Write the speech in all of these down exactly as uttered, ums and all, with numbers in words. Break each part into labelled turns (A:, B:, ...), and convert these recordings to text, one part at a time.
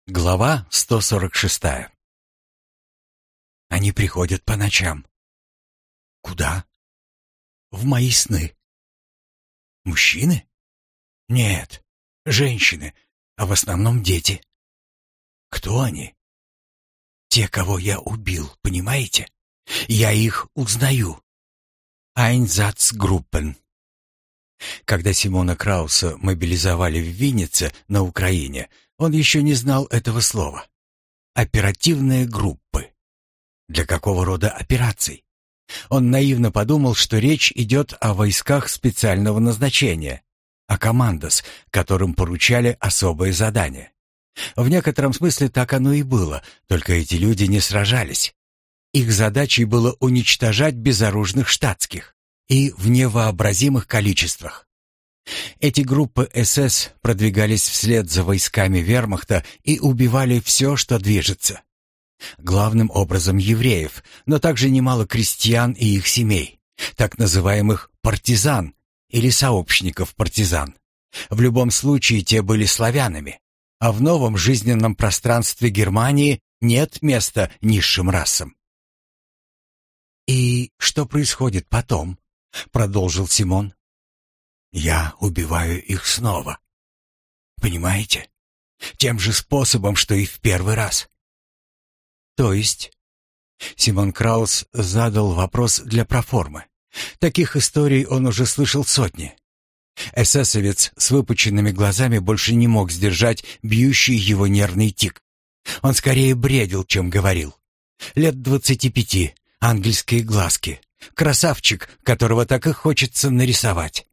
A: Глава сто сорок шесть. Они приходят по ночам. Куда? В мои сны. Мужчины? Нет, женщины, а в основном дети. Кто они? Те, кого я убил, понимаете? Я их узнаю. Einsatzgruppen. Когда Симона Крауса мобилизовали в Виннице на Украине, он еще не знал этого слова. Оперативные группы. Для какого рода операций? Он наивно подумал, что речь идет о войсках специального назначения, о командос, которым поручали особые задания. В некотором смысле так оно и было, только эти люди не сражались. Их задачей было уничтожать безоружных штатских и в невообразимых количествах. Эти группы эс эс продвигались вслед за войсками вермахта и убивали все, что движется. Главным образом евреев, но также немало крестьян и их семей, так называемых партизан или сообщников партизан. В любом случае те были славянами, а в новом жизненном пространстве Германии нет места низшим расам. «И что происходит потом?» — продолжил Симон. «Я убиваю их снова. Понимаете? Тем же способом, что и в первый раз». «То есть?» Симон Краус задал вопрос для проформы. Таких историй он уже слышал сотни. Эсэсовец с выпученными глазами больше не мог сдержать бьющий его нервный тик. Он скорее бредил, чем говорил. Лет двадцати пяти, ангельские глазки. Красавчик, которого так и хочется нарисовать.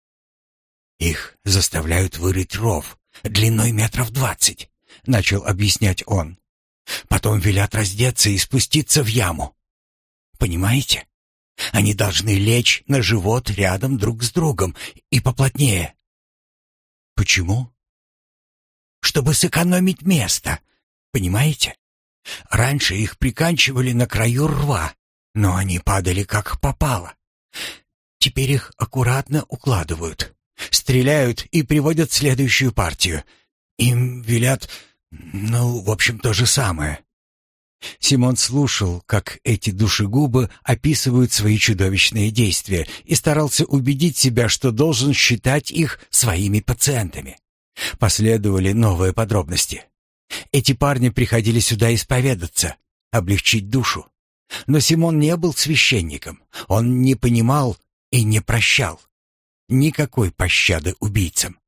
A: «Их заставляют вырыть ров длиной метров двадцать», — начал объяснять он. «Потом велят раздеться и спуститься в яму. Понимаете? Они должны лечь на живот рядом друг с другом и поплотнее». «Почему?» «Чтобы сэкономить место. Понимаете? Раньше их приканчивали на краю рва, но они падали как попало. Теперь их аккуратно укладывают, стреляют и приводят следующую партию. Им велят, ну, в общем, то же самое». Симон слушал, как эти душегубы описывают свои чудовищные действия, и старался убедить себя, что должен считать их своими пациентами. Последовали новые подробности. Эти парни приходили сюда исповедаться, облегчить душу. Но Симон не был священником. Он не понимал и не прощал. Никакой пощады убийцам.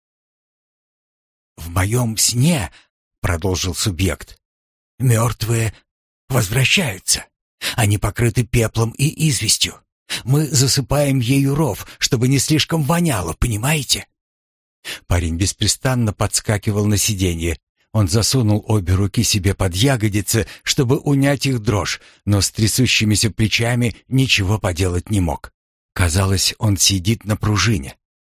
A: «В моем сне, — продолжил субъект, — мертвые возвращаются. Они покрыты пеплом и известью. Мы засыпаем ею ров, чтобы не слишком воняло, понимаете?» Парень беспрестанно подскакивал на сиденье. Он засунул обе руки себе под ягодицы, чтобы унять их дрожь, но с трясущимися плечами ничего поделать не мог. Казалось, он сидит на пружине.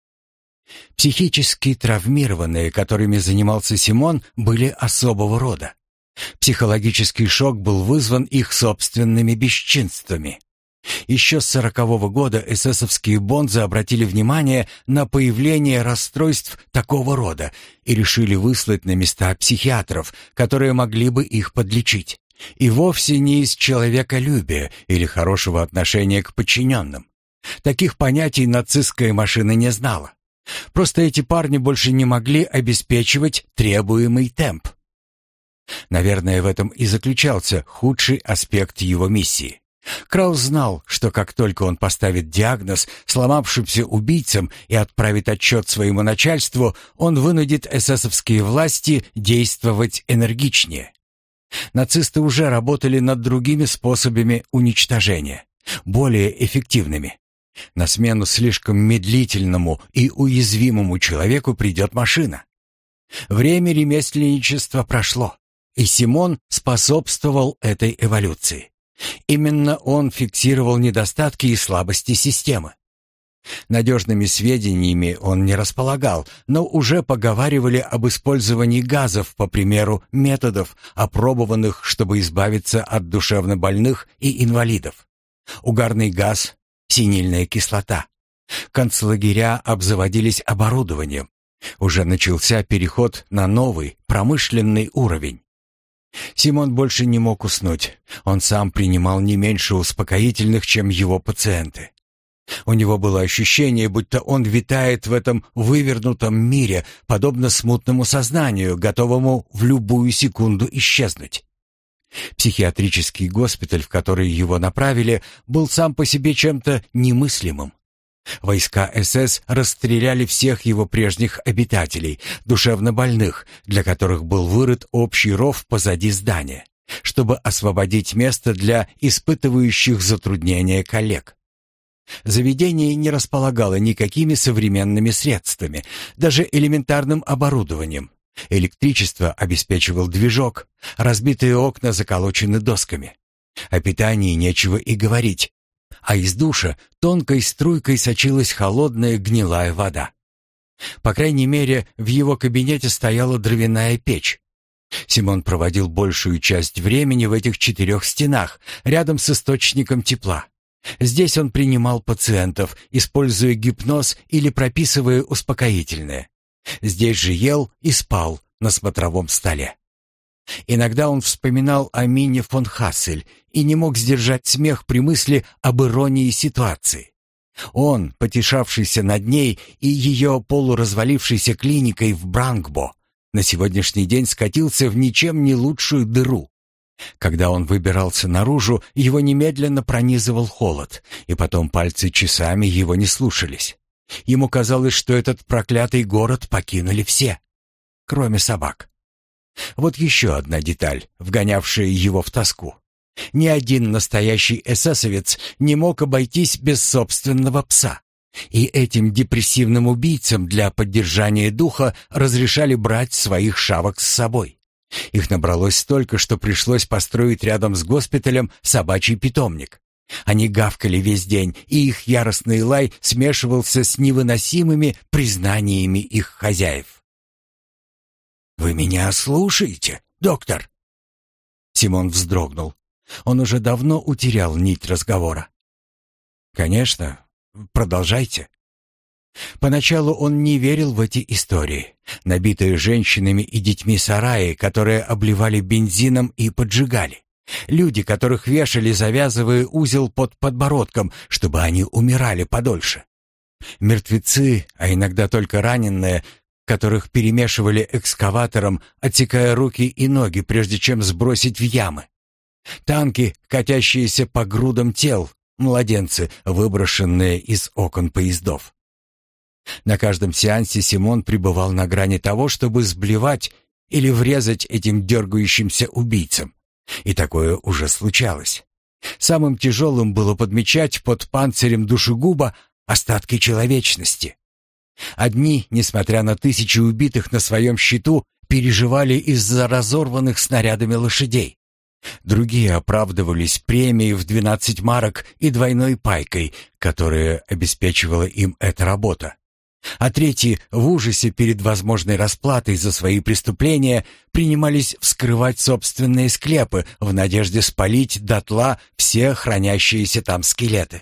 A: Психически травмированные, которыми занимался Симон, были особого рода. Психологический шок был вызван их собственными бесчинствами. Еще с сорокового года эсэсовские бонзы обратили внимание на появление расстройств такого рода и решили выслать на места психиатров, которые могли бы их подлечить. И вовсе не из человеколюбия или хорошего отношения к подчиненным. Таких понятий нацистская машина не знала. Просто эти парни больше не могли обеспечивать требуемый темп. Наверное, в этом и заключался худший аспект его миссии. Краус знал, что как только он поставит диагноз сломавшимся убийцам и отправит отчет своему начальству, он вынудит эсэсовские власти действовать энергичнее. Нацисты уже работали над другими способами уничтожения, более эффективными. На смену слишком медлительному и уязвимому человеку придет машина. Время ремесленничества прошло, и Симон способствовал этой эволюции. Именно он фиксировал недостатки и слабости системы. Надежными сведениями он не располагал, но уже поговаривали об использовании газов, по примеру методов, опробованных, чтобы избавиться от душевнобольных и инвалидов. Угарный газ, синильная кислота. Концлагеря обзаводились оборудованием. Уже начался переход на новый, промышленный уровень. Симон больше не мог уснуть. Он сам принимал не меньше успокоительных, чем его пациенты. У него было ощущение, будто он витает в этом вывернутом мире, подобно смутному сознанию, готовому в любую секунду исчезнуть. Психиатрический госпиталь, в который его направили, был сам по себе чем-то немыслимым. Войска СС расстреляли всех его прежних обитателей, душевнобольных, для которых был вырыт общий ров позади здания, чтобы освободить место для испытывающих затруднения коллег. Заведение не располагало никакими современными средствами, даже элементарным оборудованием. Электричество обеспечивал движок, разбитые окна заколочены досками. О питании нечего и говорить, а из душа тонкой струйкой сочилась холодная гнилая вода. По крайней мере, в его кабинете стояла дровяная печь. Симон проводил большую часть времени в этих четырех стенах, рядом с источником тепла. Здесь он принимал пациентов, используя гипноз или прописывая успокоительное. Здесь же ел и спал на смотровом столе. Иногда он вспоминал о Мине фон Хассель и не мог сдержать смех при мысли об иронии ситуации. Он, потешавшийся над ней и ее полуразвалившейся клиникой в Брангбо, на сегодняшний день скатился в ничем не лучшую дыру. Когда он выбирался наружу, его немедленно пронизывал холод, и потом пальцы часами его не слушались. Ему казалось, что этот проклятый город покинули все, кроме собак. Вот еще одна деталь, вгонявшая его в тоску. Ни один настоящий эсэсовец не мог обойтись без собственного пса. И этим депрессивным убийцам для поддержания духа разрешали брать своих шавок с собой. Их набралось столько, что пришлось построить рядом с госпиталем собачий питомник. Они гавкали весь день, и их яростный лай смешивался с невыносимыми признаниями их хозяев. «Вы меня слушаете, доктор?» Симон вздрогнул. Он уже давно утерял нить разговора. «Конечно, продолжайте». Поначалу он не верил в эти истории. Набитые женщинами и детьми сараи, которые обливали бензином и поджигали. Люди, которых вешали, завязывая узел под подбородком, чтобы они умирали подольше. Мертвецы, а иногда только раненые, которых перемешивали экскаватором, отсекая руки и ноги, прежде чем сбросить в ямы. Танки, катящиеся по грудам тел, младенцы, выброшенные из окон поездов. На каждом сеансе Симон пребывал на грани того, чтобы сблевать или врезать этим дергающимся убийцам. И такое уже случалось. Самым тяжелым было подмечать под панцирем душегуба остатки человечности. Одни, несмотря на тысячи убитых на своем счету, переживали из-за разорванных снарядами лошадей. Другие оправдывались премией в двенадцать марок и двойной пайкой, которая обеспечивала им эта работа. А третьи, в ужасе перед возможной расплатой за свои преступления, принимались вскрывать собственные склепы в надежде спалить дотла все хранящиеся там скелеты.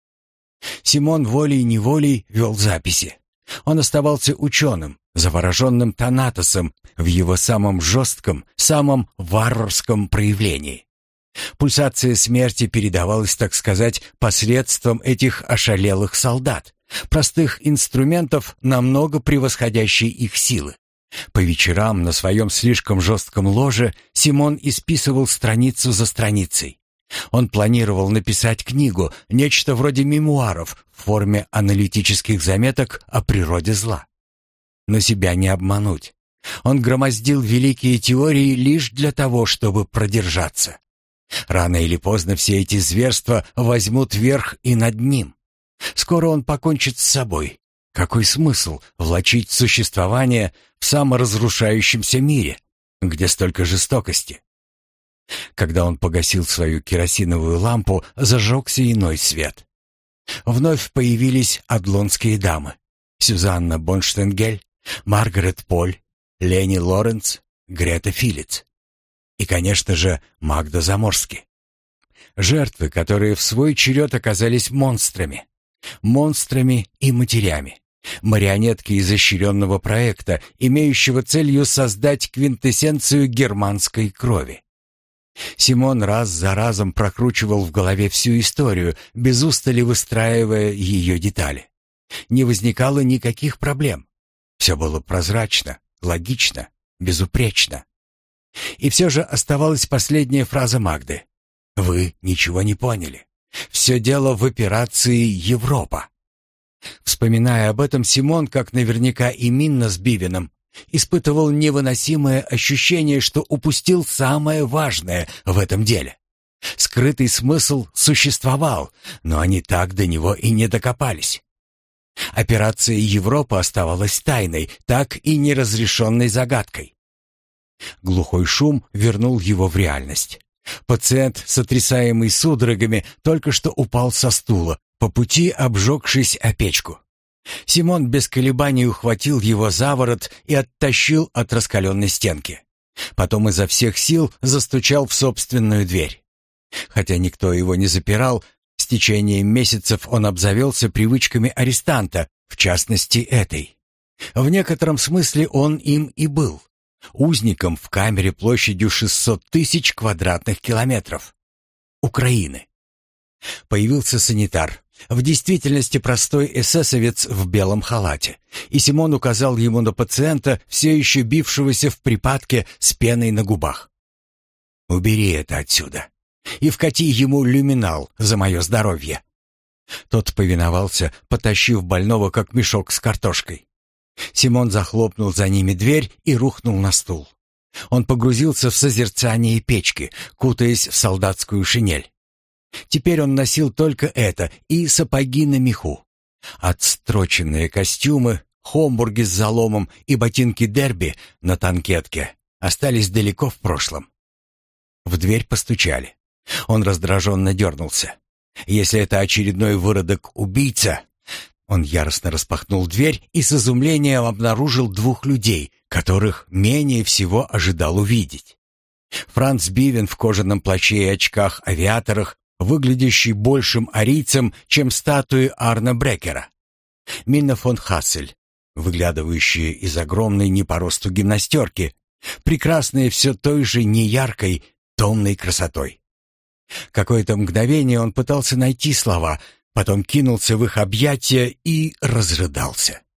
A: Симон волей-неволей вел записи. Он оставался ученым, завороженным Танатосом в его самом жестком, самом варварском проявлении. Пульсация смерти передавалась, так сказать, посредством этих ошалелых солдат, простых инструментов, намного превосходящей их силы. По вечерам на своем слишком жестком ложе Симон исписывал страницу за страницей. Он планировал написать книгу, нечто вроде мемуаров в форме аналитических заметок о природе зла. Но себя не обмануть. Он громоздил великие теории лишь для того, чтобы продержаться. Рано или поздно все эти зверства возьмут верх и над ним. Скоро он покончит с собой. Какой смысл влачить существование в саморазрушающемся мире, где столько жестокости? Когда он погасил свою керосиновую лампу, зажегся иной свет. Вновь появились адлонские дамы. Сюзанна Бонштенгель, Маргарет Поль, Лени Лоренц, Грета Филиц. И, конечно же, Магда Заморски. Жертвы, которые в свой черед оказались монстрами. Монстрами и матерями. Марионетки изощренного проекта, имеющего целью создать квинтэссенцию германской крови. Симон раз за разом прокручивал в голове всю историю, без устали выстраивая ее детали. Не возникало никаких проблем. Все было прозрачно, логично, безупречно. И все же оставалась последняя фраза Магды. «Вы ничего не поняли. Все дело в операции «Европа». Вспоминая об этом, Симон, как наверняка и Минна с Бивеном, испытывал невыносимое ощущение, что упустил самое важное в этом деле. Скрытый смысл существовал, но они так до него и не докопались. Операция «Европа» оставалась тайной, так и неразрешенной загадкой. Глухой шум вернул его в реальность. Пациент, сотрясаемый судорогами, только что упал со стула, по пути обжегшись о печку. Симон без колебаний ухватил его за ворот и оттащил от раскаленной стенки. Потом изо всех сил застучал в собственную дверь. Хотя никто его не запирал, с течением месяцев он обзавелся привычками арестанта, в частности этой. В некотором смысле он им и был. Узником в камере площадью шестьсот тысяч квадратных километров. Украины. Появился санитар. В действительности простой эсэсовец в белом халате, и Симон указал ему на пациента, все еще бившегося в припадке с пеной на губах. «Убери это отсюда и вкати ему люминал за мое здоровье». Тот повиновался, потащив больного как мешок с картошкой. Симон захлопнул за ними дверь и рухнул на стул. Он погрузился в созерцание печки, кутаясь в солдатскую шинель. Теперь он носил только это и сапоги на меху. Отстроченные костюмы, хомбурги с заломом и ботинки дерби на танкетке остались далеко в прошлом. В дверь постучали. Он раздраженно дернулся. Если это очередной выродок-убийца... Он яростно распахнул дверь и с изумлением обнаружил двух людей, которых менее всего ожидал увидеть. Франц Бивен в кожаном плаще и очках-авиаторах, выглядящий большим арийцем, чем статуи Арна Брекера. Минна фон Хассель, выглядывающая из огромной не по росту гимнастерки, прекрасная все той же неяркой, томной красотой. Какое-то мгновение он пытался найти слова, потом кинулся в их объятия и разрыдался.